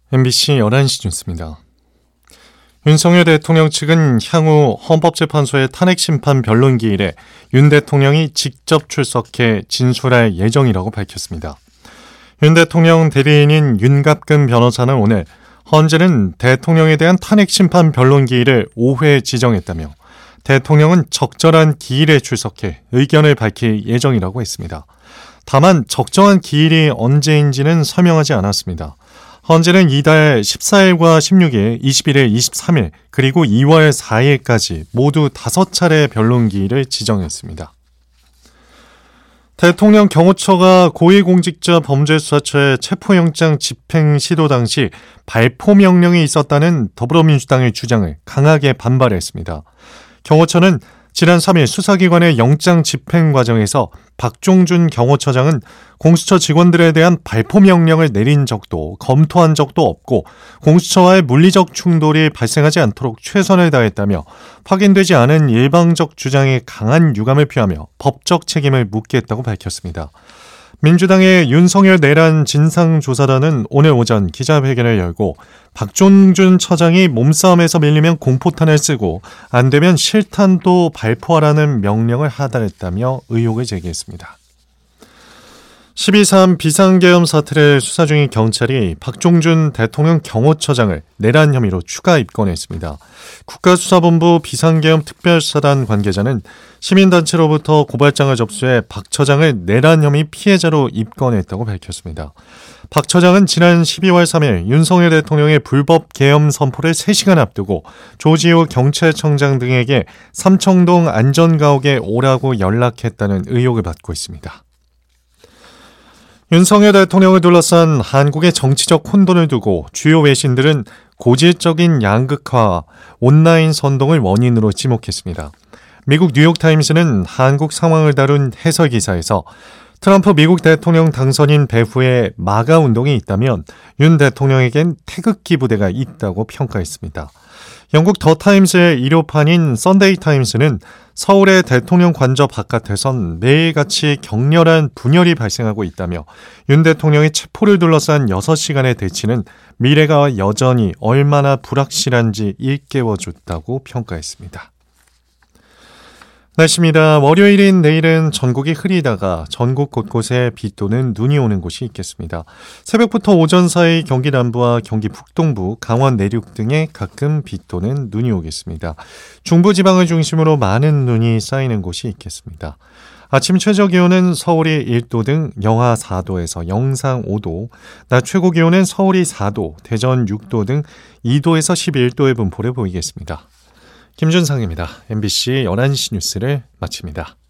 MBC 11시 뉴스입니다. 윤석열 대통령 측은 향후 헌법재판소의 탄핵심판 변론기일에 윤 대통령이 직접 출석해 진술할 예정이라고 밝혔습니다. 윤 대통령 대리인인 윤갑근 변호사는 오늘 헌재는 대통령에 대한 탄핵심판 변론기일을 5회 지정했다며 대통령은 적절한 기일에 출석해 의견을 밝힐 예정이라고 했습니다. 다만 적정한 기일이 언제인지는 설명하지 않았습니다. 헌재는 이달 14일과 16일, 21일, 23일, 그리고 2월 4일까지 모두 5차례 변론기일을 지정했습니다. 대통령 경호처가 고위공직자 범죄수사처의 체포영장 집행 시도 당시 발포 명령이 있었다는 더불어민주당의 주장을 강하게 반발했습니다. 경호처는 지난 3일 수사기관의 영장 집행 과정에서 박종준 경호처장은 공수처 직원들에 대한 발포 명령을 내린 적도 검토한 적도 없고 공수처와의 물리적 충돌이 발생하지 않도록 최선을 다했다며 확인되지 않은 일방적 주장에 강한 유감을 표하며 법적 책임을 묻겠다고 밝혔습니다. 민주당의 윤석열 내란 진상조사단은 오늘 오전 기자회견을 열고 박종준 처장이 몸싸움에서 밀리면 공포탄을 쓰고 안 되면 실탄도 발포하라는 명령을 하달했다며 의혹을 제기했습니다. 12.3 비상계엄 사태를 수사 중인 경찰이 박종준 대통령 경호처장을 내란 혐의로 추가 입건했습니다. 국가수사본부 비상계엄 특별수사단 관계자는 시민단체로부터 고발장을 접수해 박 처장을 내란 혐의 피해자로 입건했다고 밝혔습니다. 박 처장은 지난 12월 3일 윤석열 대통령의 불법 계엄 선포를 3시간 앞두고 조지호 경찰청장 등에게 삼청동 안전가옥에 오라고 연락했다는 의혹을 받고 있습니다. 윤석열 대통령을 둘러싼 한국의 정치적 혼돈을 두고 주요 외신들은 고질적인 양극화와 온라인 선동을 원인으로 지목했습니다. 미국 뉴욕타임스는 한국 상황을 다룬 해설 기사에서 트럼프 미국 대통령 당선인 배후에 마가 운동이 있다면 윤 대통령에겐 태극기 부대가 있다고 평가했습니다. 영국 더 타임스의 일요판인 썬데이 타임스는 서울의 대통령 관저 바깥에선 매일같이 격렬한 분열이 발생하고 있다며 윤 대통령의 체포를 둘러싼 6시간의 대치는 미래가 여전히 얼마나 불확실한지 일깨워줬다고 평가했습니다. 날씨입니다. 월요일인 내일은 전국이 흐리다가 전국 곳곳에 비 또는 눈이 오는 곳이 있겠습니다. 새벽부터 오전 사이 경기 남부와 경기 북동부, 강원 내륙 등에 가끔 비 또는 눈이 오겠습니다. 중부지방을 중심으로 많은 눈이 쌓이는 곳이 있겠습니다. 아침 최저기온은 서울이 1도 등 영하 4도에서 영상 5도, 낮 최고기온은 서울이 4도, 대전 6도 등 2도에서 11도의 분포를 보이겠습니다. 김준상입니다. MBC 11시 뉴스를 마칩니다.